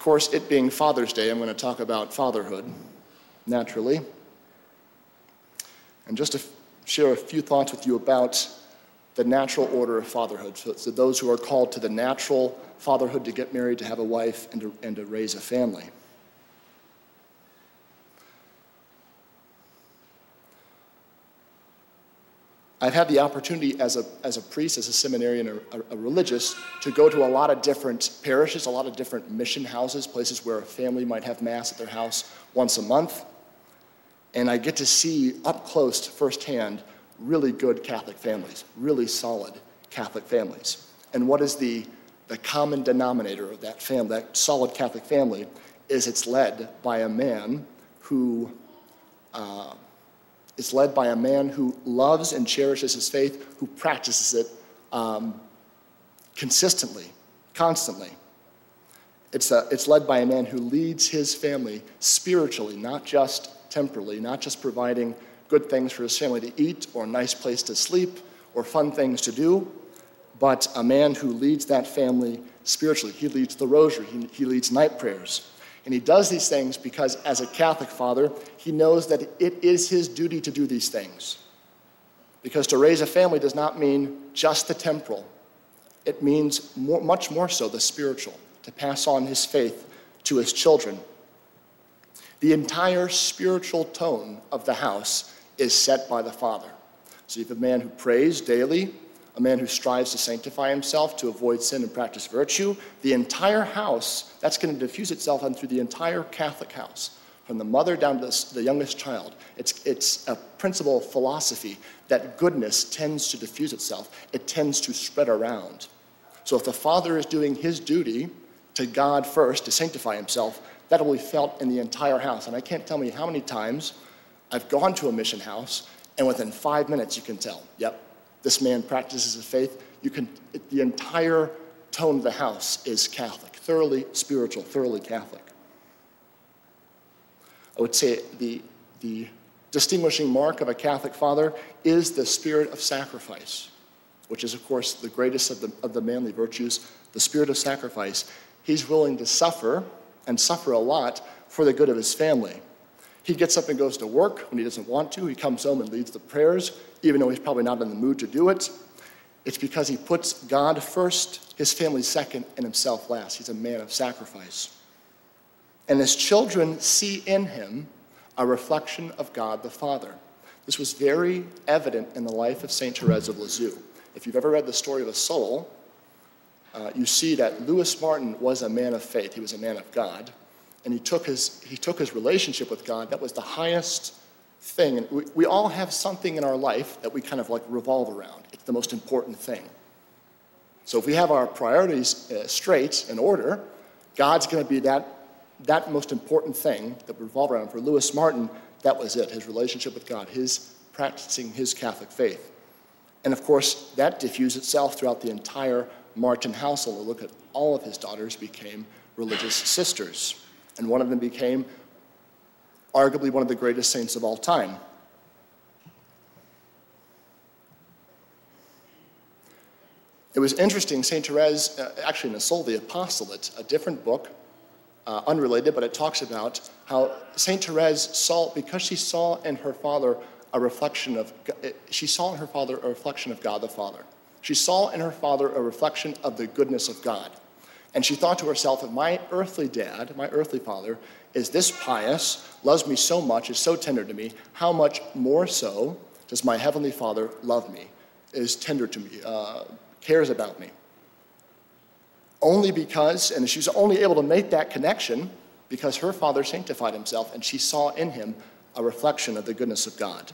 course, it being Father's Day, I'm going to talk about fatherhood, naturally. And just to share a few thoughts with you about the natural order of fatherhood. So those who are called to the natural fatherhood to get married, to have a wife, and to raise a family. I've had the opportunity as a priest, as a seminarian, a religious, to go to a lot of different parishes, a lot of different mission houses, places where a family might have mass at their house once a month. And I get to see up close, firsthand, really good Catholic families, really solid Catholic families. And what is the common denominator of that family, that solid Catholic family, is it's led by a man who loves and cherishes his faith, who practices it consistently, constantly. It's led by a man who leads his family spiritually, not just temporally, not just providing good things for his family to eat or a nice place to sleep or fun things to do, but a man who leads that family spiritually. He leads the rosary, he leads night prayers. And he does these things because as a Catholic father, he knows that it is his duty to do these things. Because to raise a family does not mean just the temporal. It means much more so the spiritual, to pass on his faith to his children. The entire spiritual tone of the house is set by the father. So you have a man who prays daily, a man who strives to sanctify himself, to avoid sin and practice virtue. The entire house, that's going to diffuse itself through the entire Catholic house, from the mother down to the youngest child. It's a principle of philosophy that goodness tends to diffuse itself. It tends to spread around. So if the father is doing his duty to God first, to sanctify himself, that will be felt in the entire house. And I can't tell you how many times I've gone to a mission house, and within 5 minutes you can tell, yep, this man practices his faith. The entire tone of the house is Catholic, thoroughly spiritual, thoroughly Catholic. I would say the distinguishing mark of a Catholic father is the spirit of sacrifice, which is, of course, the greatest of the manly virtues, the spirit of sacrifice. He's willing to suffer, and suffer a lot, for the good of his family. He gets up and goes to work when he doesn't want to. He comes home and leads the prayers, even though he's probably not in the mood to do it. It's because he puts God first, his family second, and himself last. He's a man of sacrifice. And his children see in him a reflection of God the Father. This was very evident in the life of St. Therese of Lisieux. If you've ever read the story of a soul, you see that Louis Martin was a man of faith. He was a man of God. And he took his relationship with God. That was the highest thing. And we all have something in our life that we kind of like revolve around. It's the most important thing. So if we have our priorities straight, in order, God's going to be that most important thing that we revolve around. For Louis Martin, that was it, his relationship with God, his practicing his Catholic faith. And of course, that diffused itself throughout the entire Martin household. Look at all of his daughters became religious sisters. And one of them became arguably one of the greatest saints of all time. It was interesting, St. Therese, actually in the Soul of the Apostolate, a different book, unrelated, but it talks about how St. Therese saw, because she saw in her father a reflection of God the Father. She saw in her father a reflection of the goodness of God. And she thought to herself, if my earthly dad, my earthly father, is this pious, loves me so much, is so tender to me, how much more so does my heavenly Father love me, is tender to me, cares about me? Only because, and she was only able to make that connection because her father sanctified himself and she saw in him a reflection of the goodness of God.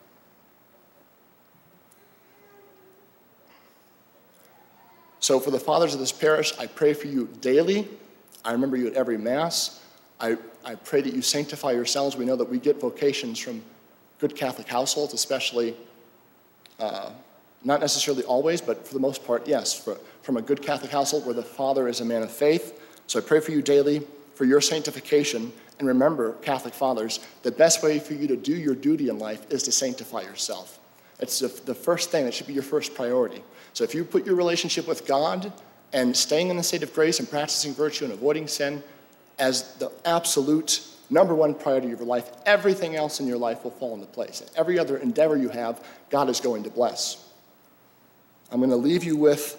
So for the fathers of this parish, I pray for you daily. I remember you at every Mass. I pray that you sanctify yourselves. We know that we get vocations from good Catholic households, especially, not necessarily always, but for the most part, yes, from a good Catholic household where the father is a man of faith. So I pray for you daily, for your sanctification. And remember, Catholic fathers, the best way for you to do your duty in life is to sanctify yourself. It's the first thing. That should be your first priority. So if you put your relationship with God and staying in the state of grace and practicing virtue and avoiding sin as the absolute number one priority of your life, everything else in your life will fall into place. And every other endeavor you have, God is going to bless. I'm going to leave you with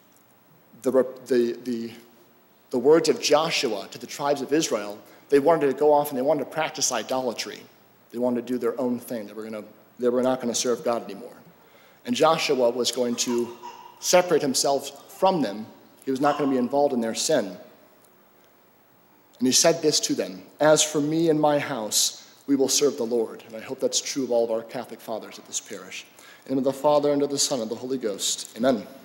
the words of Joshua to the tribes of Israel. They wanted to go off and they wanted to practice idolatry. They wanted to do their own thing. They were not going to serve God anymore. And Joshua was going to separate himself from them. He was not going to be involved in their sin. And he said this to them: "As for me and my house, we will serve the Lord." And I hope that's true of all of our Catholic fathers at this parish. In the name of the Father, and of the Son, and of the Holy Ghost. Amen.